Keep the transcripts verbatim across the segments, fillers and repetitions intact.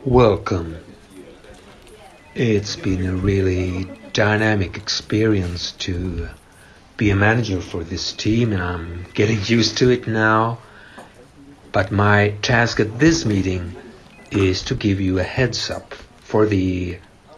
Welcome. It's been a really dynamic experience to be a manager for this team, and I'm getting used to it now. But my task at this meeting is to give you a heads up for the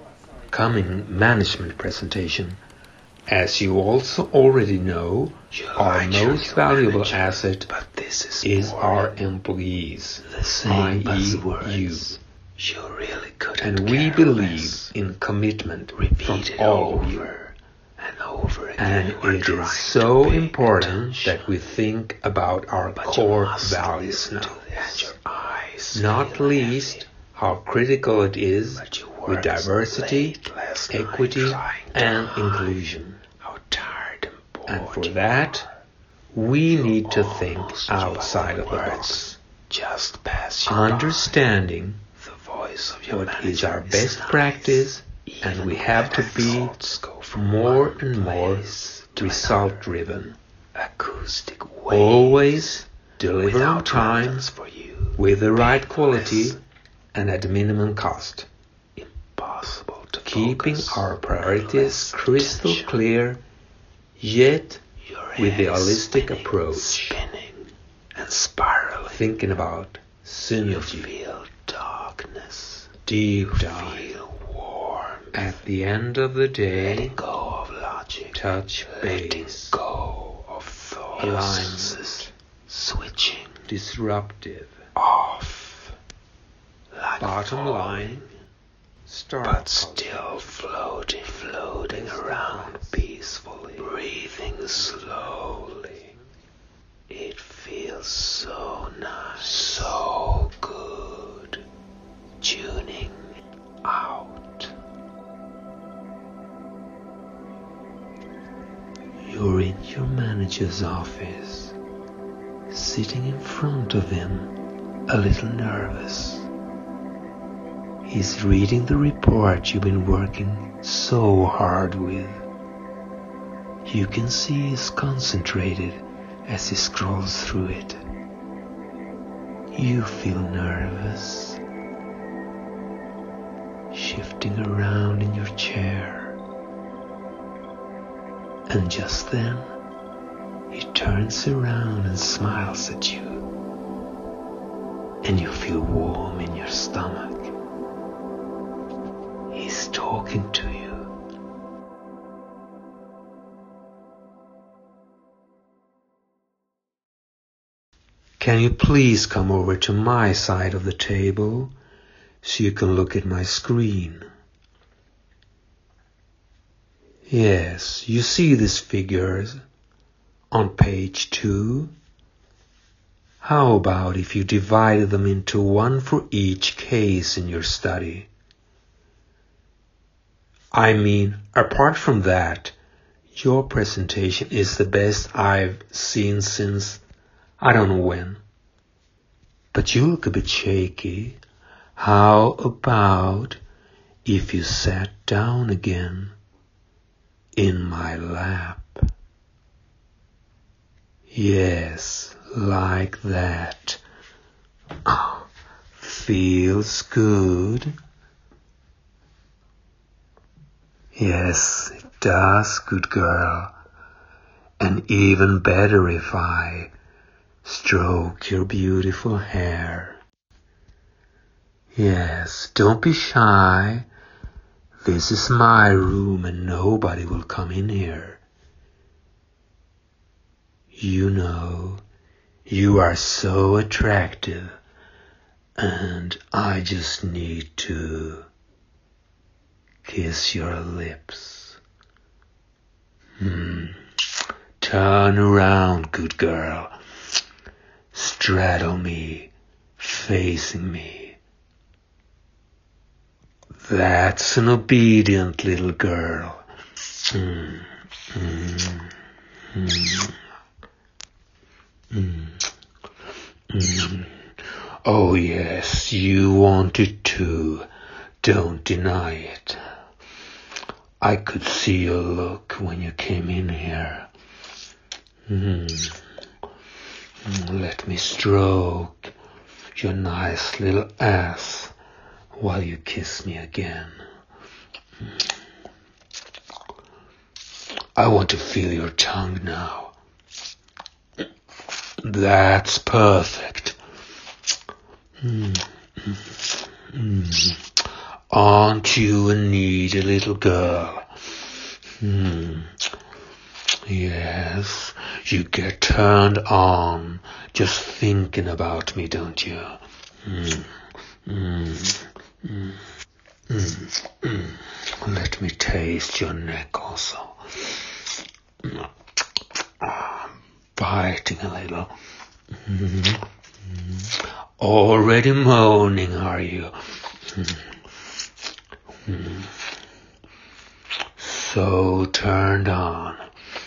coming management presentation. As you also already know, our most valuable asset is our employees, that is you. You really couldn't And we care believe less. in commitment Repeat from it all of you. over and over again. And We're it trying is to so pay important attention. that we think about our But core you must values listen now. to this. And your eyes Not feel least heavy. how critical it is But you with worked diversity, late last night equity, trying to and hide inclusion. how tired and bored And for you that, are. we You need to think almost outside your of the words box. Just pass you Understanding by. The voice of your what is our manager best nice, practice, even and we when have to be thoughts go from more one and more place to result another. driven. Acoustic wave Always deliver on without time, relevance for you. with the right quality, Painless, and at minimum cost. impossible to Keeping focus, our priorities endless crystal attention. clear, yet Your with the head is holistic spinning, approach. spinning and spiraling. Thinking about You synergy, feel darkness. deep You dive. feel warm. At the end of the day, Letting go of logic. touch Letting base, go of thoughts. alignment, Switching disruptive. off. Like Bottom falling, line, start but still floating, floating Best around advice. peacefully, breathing slowly. It feels so nice, so good. Tuning out. You're in your manager's office, sitting in front of him, a little nervous. He's reading the report you've been working so hard with. You can see he's concentrated as he scrolls through it. You feel nervous, shifting around in your chair. And just then, he turns around and smiles at you. And you feel warm in your stomach. He's talking to you. Can you please come over to my side of the table so you can look at my screen? Yes, you see these figures on page two? How about if you divided them into one for each case in your study? I mean, apart from that, your presentation is the best I've seen since I don't know when. But you look a bit shaky. How about if you sat down again in my lap? Yes, like that. Oh, feels good. Yes, it does, good girl. And even better if I stroke your beautiful hair. Yes, don't be shy. This is my room and nobody will come in here. You know, you are so attractive and I just need to kiss your lips. Hmm. Turn around, good girl. Straddle me, facing me. That's an obedient little girl. Mm, mm, mm, mm, mm. Oh yes, you want it too. Don't deny it. I could see your look when you came in here. Mm. Let me stroke your nice little ass while you kiss me again. I want to feel your tongue now. That's perfect. Mm. Mm. Aren't you a needy little girl? Mm. Yes, you get turned on just thinking about me, don't you? Mm. Mm. Mm. Mm. Mm. Let me taste your neck also. Ah, biting a little. Mm. Mm. Already moaning, are you? Mm. Mm. So turned on.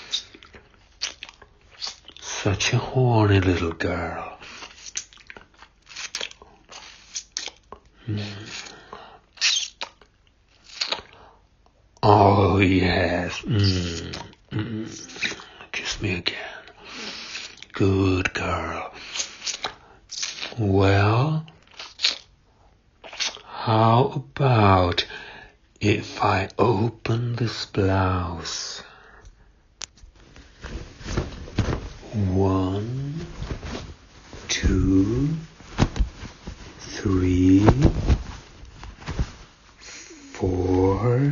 Such a horny little girl. Mm. Oh, yes. Mm. Mm. Kiss me again. Good girl. Well, how about if I open this blouse? One, two, three, four,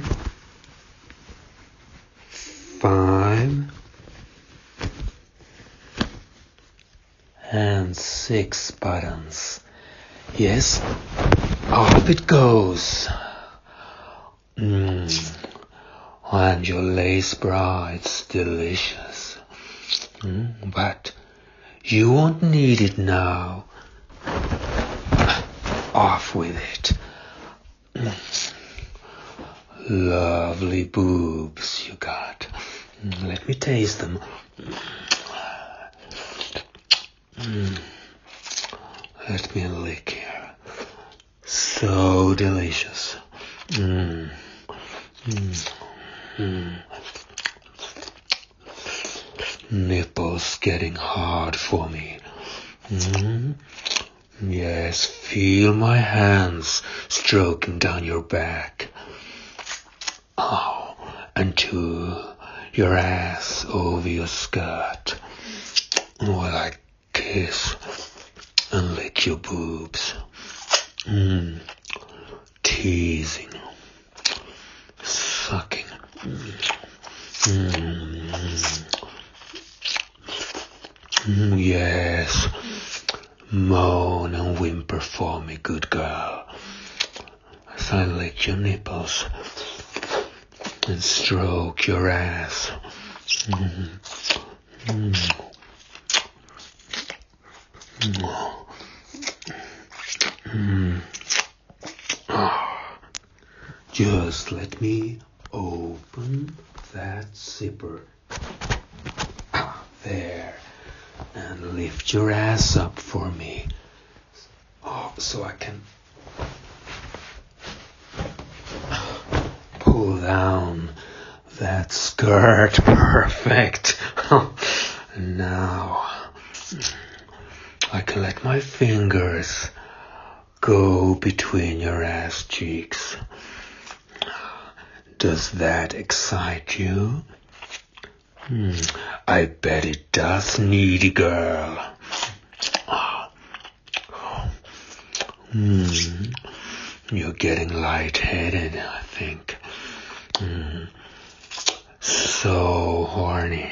five, and six buttons. Yes, up it goes. Mm. And your lace bra, it's delicious. Mm. But you won't need it now. Off with it. Mm. Lovely boobs you got. Mm. Let me taste them. Mm. Let me lick here. So delicious. Mm. Mm. Mm. Nipples getting hard for me. Mm. Yes, feel my hands stroking down your back. Oh, and to your ass over your skirt. While I kiss and lick your boobs. Mm. Teasing. Sucking. Mm. Mm. Yes. Moan and whimper for me, good girl. As I lick your nipples and stroke your ass. Mm. Mm. Mm. Oh. Just let me open that zipper. Ah, there. And lift your ass up for me. Oh, so I can pull down that skirt. Perfect. And now I can let my fingers go between your ass cheeks. Does that excite you? Hmm, I bet it does, needy girl. Hmm, you're getting lightheaded, I think. Hmm, so horny.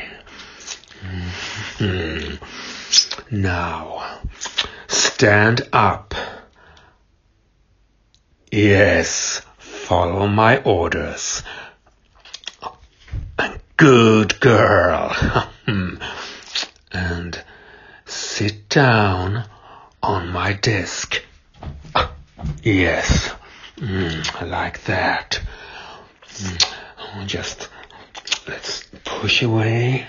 Hmm. Now, stand up. Yes, follow my orders. Good girl. And sit down on my desk. Yes, mm, I like that. Mm, just let's push away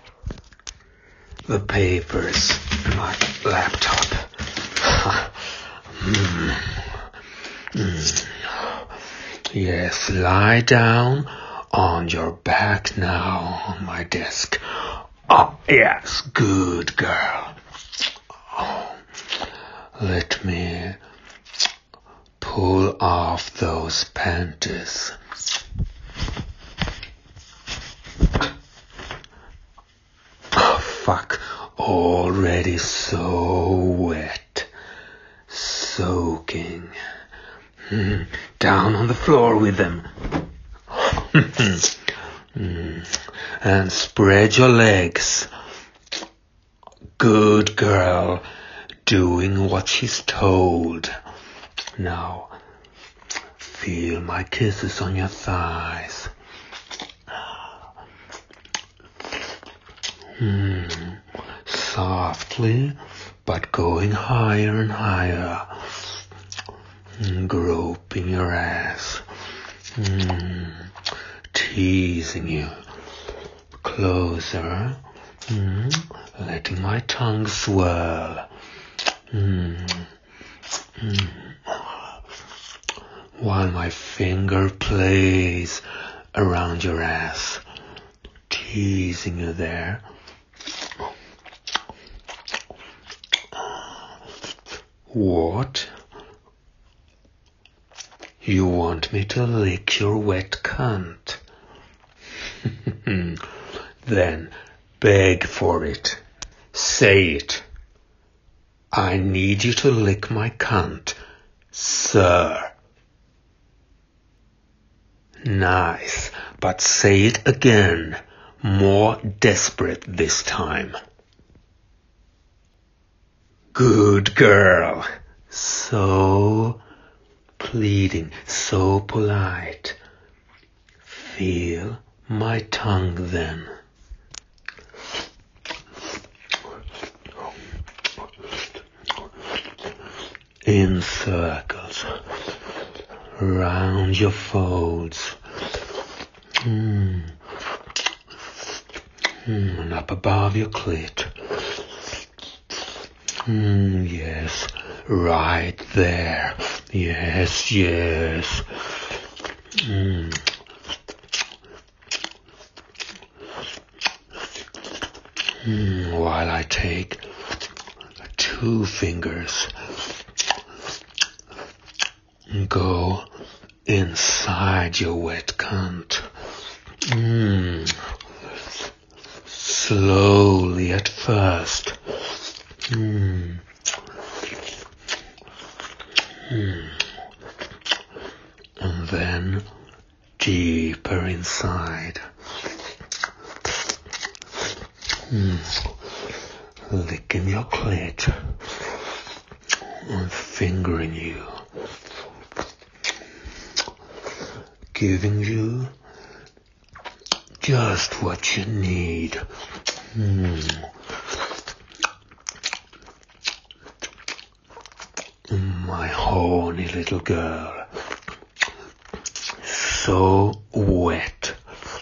the papers in my laptop. mm. Mm. Yes, lie down on your back now on my desk. Oh, yes, good girl. Oh, let me pull off those panties. Oh, fuck, already so wet, soaking. Mm, down on the floor with them. mm, and spread your legs. Good girl, doing what she's told. Now, feel my kisses on your thighs. Mm, softly, but going higher and higher. Mm, groping your ass. Mm, teasing you. Closer. Mm, letting my tongue swirl. Mm, mm. While my finger plays around your ass, teasing you there. What? You want me to lick your wet cunt? Then beg for it. Say it. I need you to lick my cunt, sir. Nice, but say it again, more desperate this time. Good girl. So pleading, so polite. Feel my tongue then. In circles, round your folds, mm. Mm, and up above your clit. Mm, yes, right there. Yes, yes. Mm. Mm, while I take two fingers, go inside your wet cunt. Mm. Slowly at first. Mm. Mm. And then deeper inside. Mm. Licking your clit and fingering you. Giving you just what you need. Mm. My horny little girl. So wet.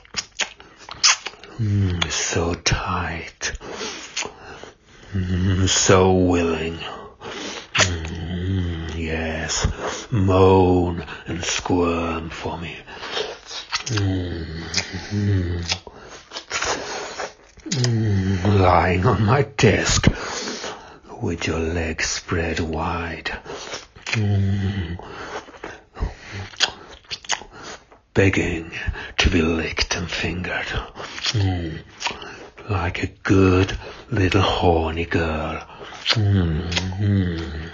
Mm, so tight. Mm, so willing. Mm, yes. Moan and squirm for me. Mm, mm, mm, lying on my desk with your legs spread wide. Mm, begging to be licked and fingered. Mm, like a good little horny girl. Mm, mm,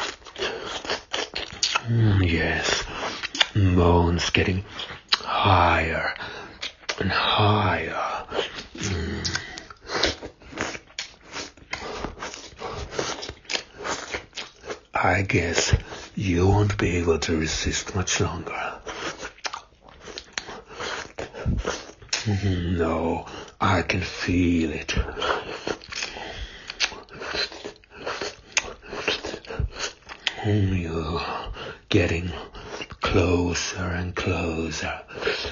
mm, yes. Moans getting higher and higher. Mm. I guess you won't be able to resist much longer. No, I can feel it. You're getting closer and closer.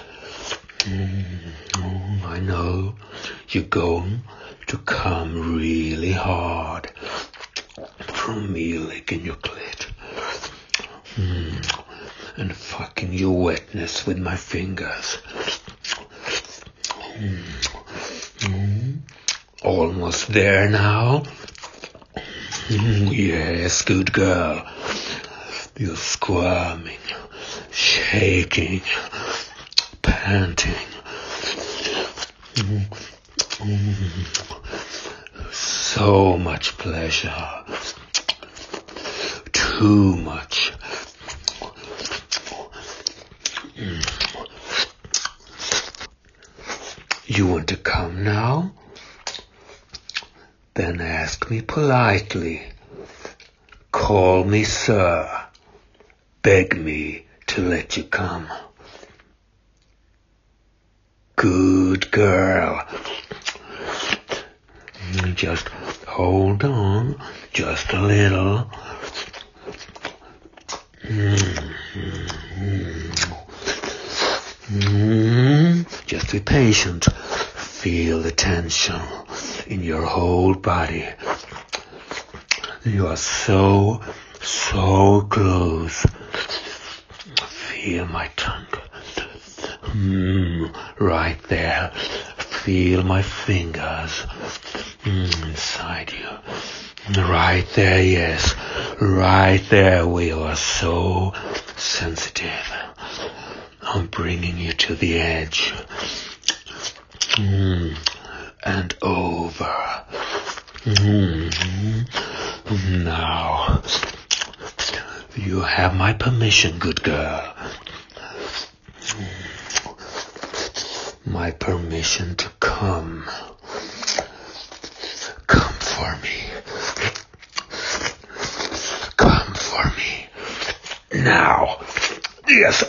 Mm, I know you're going to come really hard from me licking your clit. Mm, and fucking your wetness with my fingers. Mm, mm, almost there now. Mm, yes, good girl. You're squirming, shaking, panting. So much pleasure. Too much. You want to come now? Then ask me politely. Call me sir. Beg me to let you come. Good girl. Just hold on, just a little. Just be patient. Feel the tension in your whole body. You are so, so close. Feel my tongue. Mm, right there. Feel my fingers mm, inside you. Right there, yes. Right there where you are so sensitive. I'm bringing you to the edge. Mm, and over. Mm-hmm. Now, you have my permission, good girl. My permission to come. Come for me. Come for me. Now. Yes.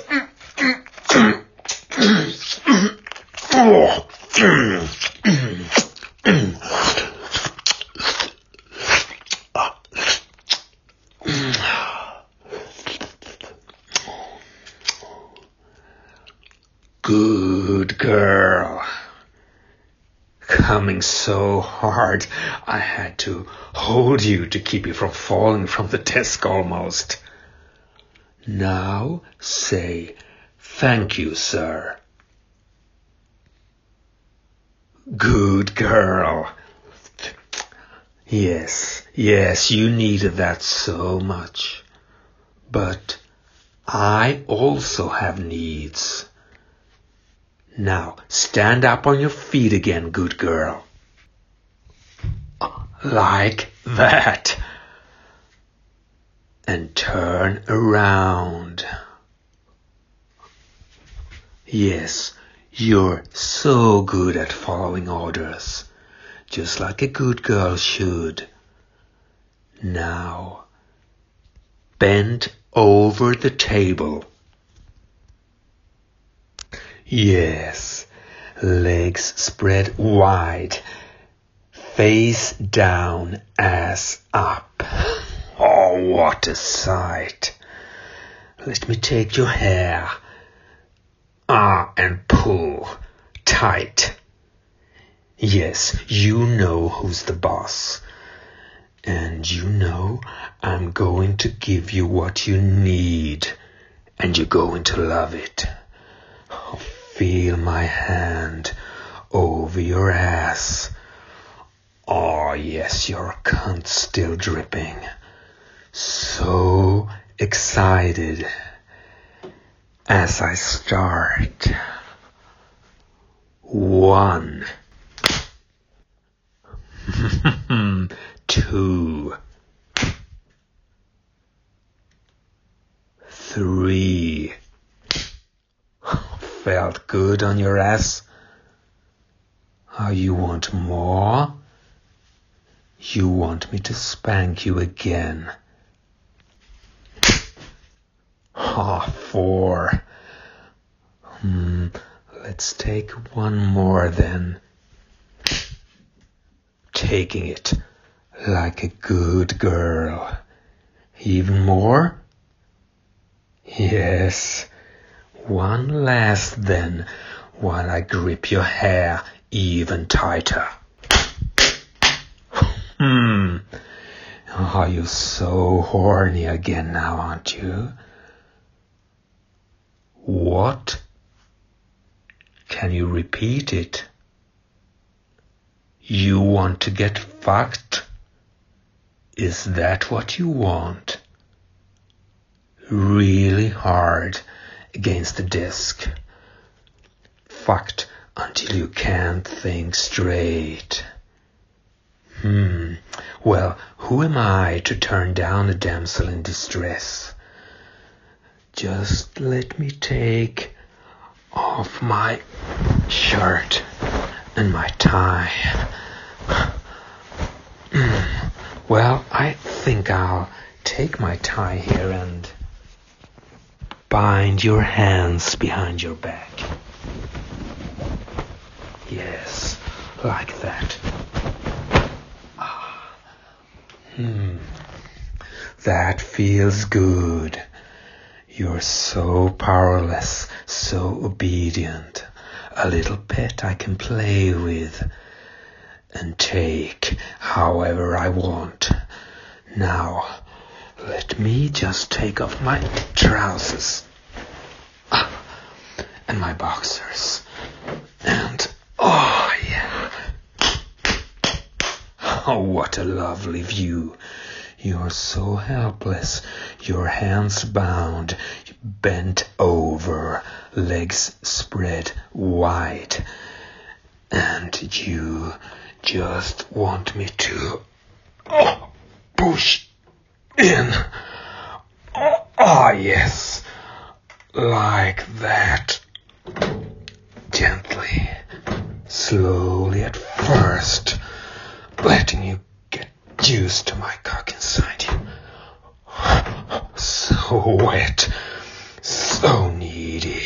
Good girl. Coming so hard, I had to hold you to keep you from falling from the desk almost. Now say, thank you, sir. Good girl. Yes, yes, you needed that so much. But I also have needs. Now, stand up on your feet again, good girl. Like that. And turn around. Yes, you're so good at following orders, just like a good girl should. Now, bend over the table. Yes, legs spread wide, face down, ass up. Oh, what a sight. Let me take your hair. Ah, and pull tight. Yes, you know who's the boss. And you know I'm going to give you what you need, and you're going to love it. Oh, feel my hand over your ass. Oh, yes, your cunt's still dripping. So excited. As I start. One. Two. Three. Felt good on your ass? Oh, you want more? You want me to spank you again? Ah, four. Hmm, let's take one more then. Taking it like a good girl. Even more? Yes. One last then, while I grip your hair even tighter. Hmm. Are you so horny again now, aren't you? What? Can you repeat it? You want to get fucked? Is that what you want? really hard against the desk. Fucked until you can't think straight. Hmm, well, who am I to turn down a damsel in distress? Just let me take off my shirt and my tie. Well, I think I'll take my tie here and bind your hands behind your back. Yes, like that. Ah. Hmm. That feels good. You're so powerless, so obedient. A little pet I can play with and take however I want. Now, let me just take off my trousers and my boxers. And, oh yeah. Oh, what a lovely view. You're so helpless, your hands bound, bent over, legs spread wide. And you just want me to oh, push in. Oh, oh, yes, like that. Gently, slowly at first, letting you get used to my cock inside you. So wet, so needy.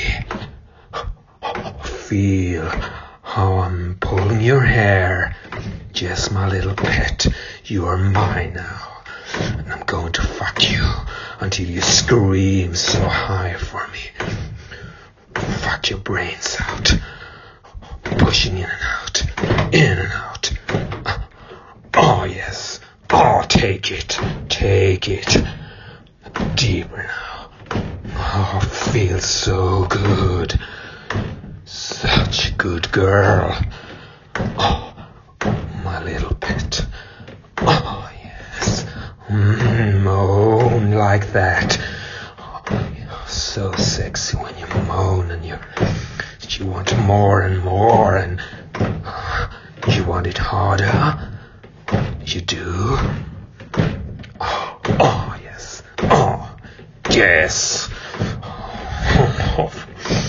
Feel how I'm pulling your hair. Yes, my little pet, you are mine now. And I'm going to fuck you until you scream so high for me. Fuck your brains out. Pushing in and out, in and out. Oh, yes. Oh, take it, take it. Deeper now. Oh, feels so good. Such a good girl. Oh, my little pet. Oh, yes. Mm, moan like that. Oh, so sexy when you moan and you you want more and more and you want it harder. You do. Oh, oh yes. Oh, yes. Oh,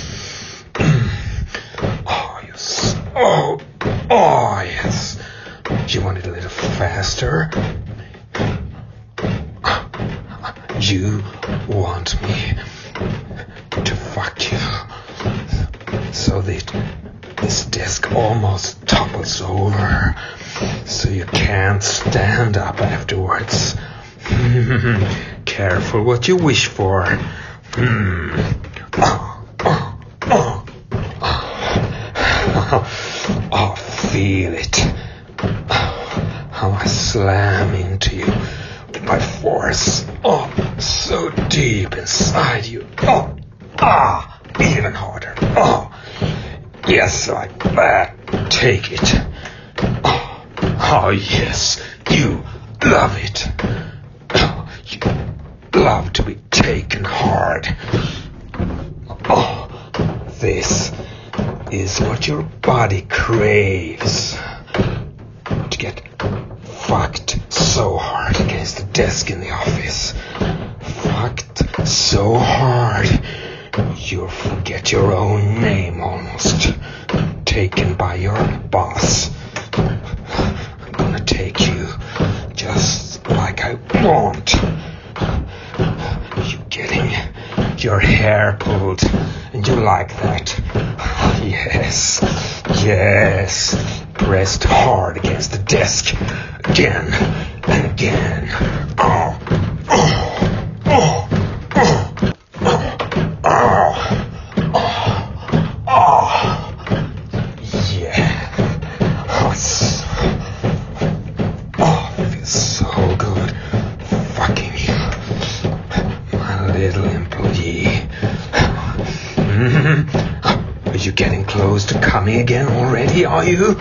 oh, you so. Oh, oh, yes. You want it a little faster. You want me to fuck you so that this desk almost topples over, so you can't stand up afterwards. Careful what you wish for. Hmm. Oh, oh, oh, oh. Oh, feel it. How I slam into you by force. Oh, so deep inside you. Oh, ah, even harder. Oh, yes, like that. Take it. Oh, oh yes, you love it. Oh, you love to be taken hard. Oh, this is what your body craves. To get fucked so hard against the desk in the office. Fucked so hard you'll forget your own name almost. Taken by your boss. I'm gonna take you just like I want. You getting your hair pulled and you like that. Yes, yes. Pressed hard against the desk again and again. Oh, oh, oh, oh, oh, oh, oh. Yeah. Oh, it's, oh, it feels so good fucking you, my little employee. Mm-hmm. Are you getting close to coming again already, are you?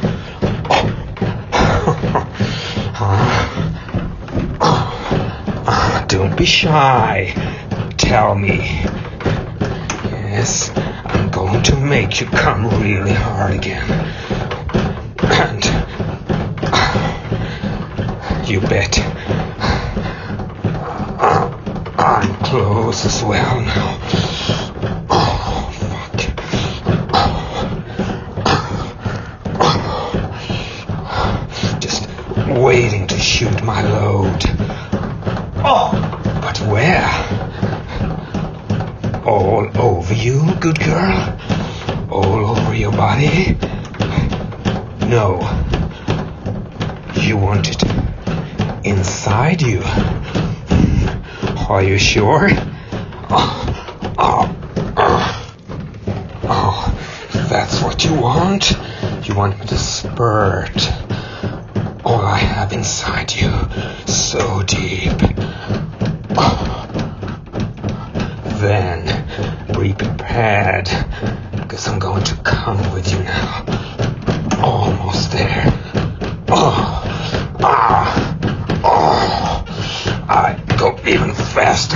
Don't be shy. tell me. Yes, I'm going to make you come really hard again. And you bet I'm close as well now. Oh, fuck. Just waiting to shoot my load. Oh, but where? All over you, good girl? All over your body? No. You want it inside you. Are you sure? Oh, oh, oh. Oh, that's what you want? You want me to spurt all I have inside you so deep. Oh. Then be prepared, because I'm going to come with you now. Almost there. Oh, ah, oh, I go even faster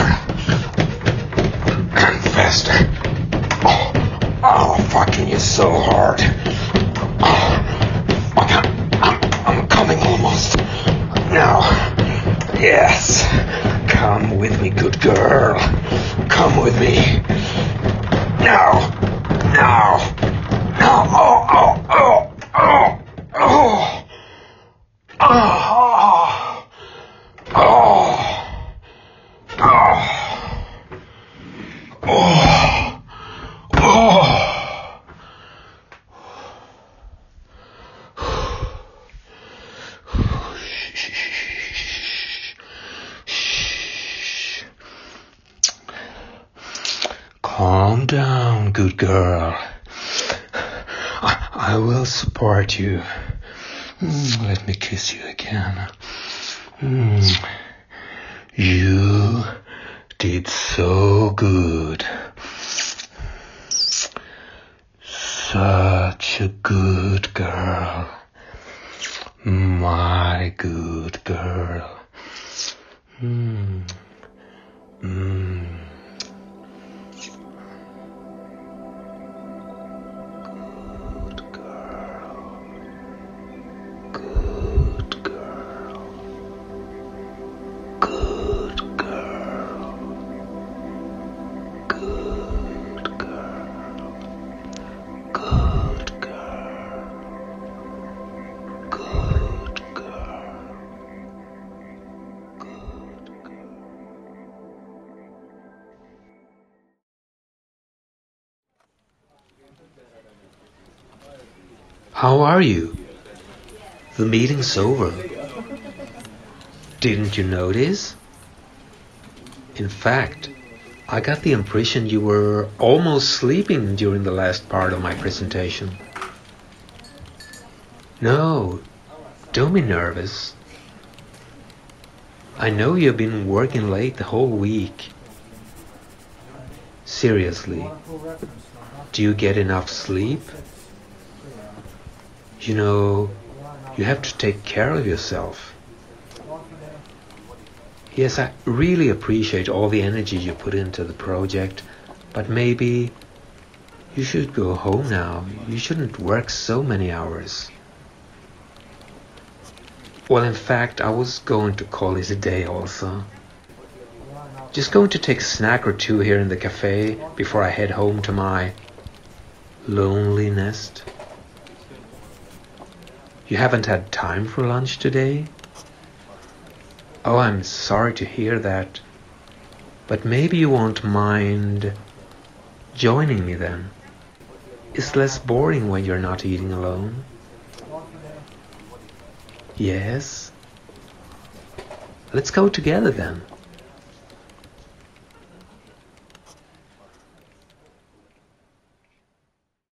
and faster. Oh, oh, fucking you so hard. Oh, I'm, I'm coming almost. Now, yes, come with me, good girl. Come with me. Now, now, now. Oh, oh, oh, oh, oh. Oh, oh, oh, oh, oh. Calm down, good girl. I, I will support you. Mm, let me kiss you again. Mm. You did so good. Such a good girl. My good girl. Mm. Mm. How are you? The meeting's over. Didn't you notice? In fact, I got the impression you were almost sleeping during the last part of my presentation. No, don't be nervous. I know you've been working late the whole week. Seriously, do you get enough sleep? You know, you have to take care of yourself. Yes, I really appreciate all the energy you put into the project, but maybe you should go home now. You shouldn't work so many hours. Well, in fact, I was going to call it a day also. Just going to take a snack or two here in the cafe before I head home to my lonely nest. You haven't had time for lunch today? Oh, I'm sorry to hear that. But maybe you won't mind joining me then. It's less boring when you're not eating alone. Yes? Let's go together then.